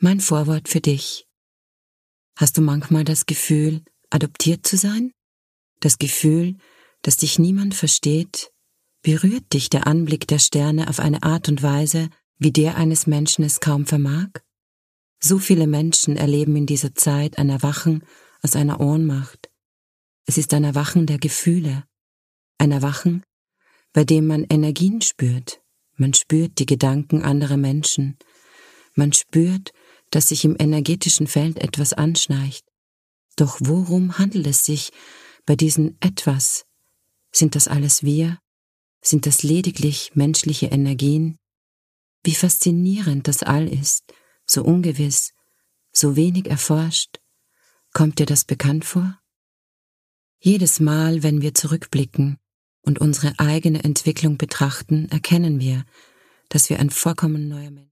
Mein Vorwort für dich. Hast du manchmal das Gefühl, adoptiert zu sein? Das Gefühl, dass dich niemand versteht? Berührt dich der Anblick der Sterne auf eine Art und Weise, wie der eines Menschen es kaum vermag? So viele Menschen erleben in dieser Zeit ein Erwachen aus einer Ohnmacht. Es ist ein Erwachen der Gefühle, ein Erwachen, bei dem man Energien spürt. Man spürt die Gedanken anderer Menschen. Man spürt, dass sich im energetischen Feld etwas anschleicht. Doch worum handelt es sich bei diesen Etwas? Sind das alles wir? Sind das lediglich menschliche Energien? Wie faszinierend das All ist, so ungewiss, so wenig erforscht. Kommt dir das bekannt vor? Jedes Mal, wenn wir zurückblicken und unsere eigene Entwicklung betrachten, erkennen wir, dass wir ein vollkommen neuer Mensch sind.